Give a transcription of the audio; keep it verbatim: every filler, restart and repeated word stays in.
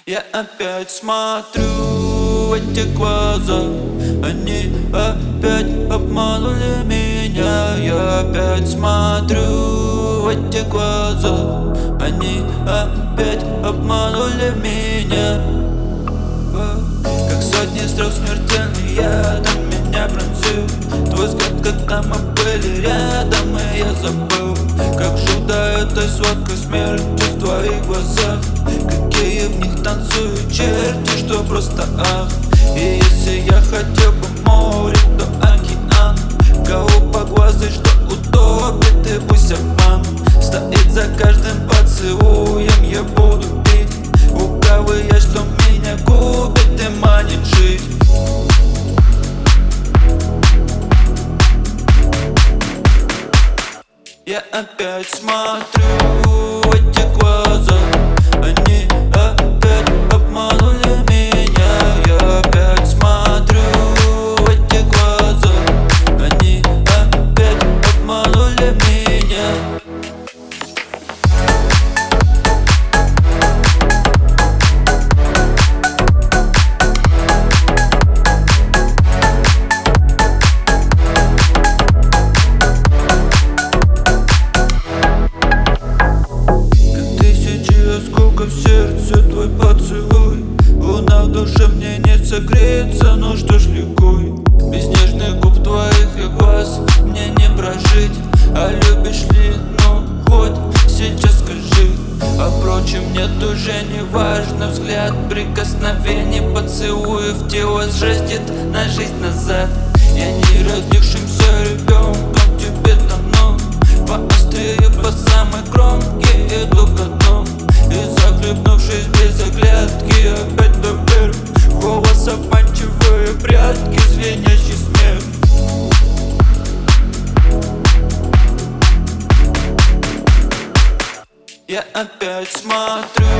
Я опять смотрю в эти глаза, они опять обманули меня. Я опять смотрю в эти глаза, они опять обманули меня. Как сотни стрел смертельный ядом меня пронзил твой взгляд, когда мы были рядом, и я забыл, как жил до этой сладкой смерти в твоих глазах. Какие в них танцуют черти, что просто ах. И если я хотел бы море, то океан. Голубоглазый, что утопит, и пусть обман стоит за каждым поцелуем. Я буду пить лукавые, что меня губит и манит жить. Я опять смотрю в эти глаза, они опять обманули меня. Я опять смотрю в эти глаза, они опять обманули меня. Сколько в сердце твой поцелуй, луна в душе мне не согреется, ну что ж ликуй. Без нежных губ твоих и глаз мне не прожить. А любишь ли, ну хоть сейчас скажи. А впрочем, нет, уже не важно. Взгляд, прикосновение, поцелуев, тело сжастит на жизнь назад. Я не родившимся ребенком тебе давно, по острые, по самой кромке иду ко дну. И захлебнувшись без оглядки, опять доверь. Голос обманчивые прятки, звенящий смех. Я опять смотрю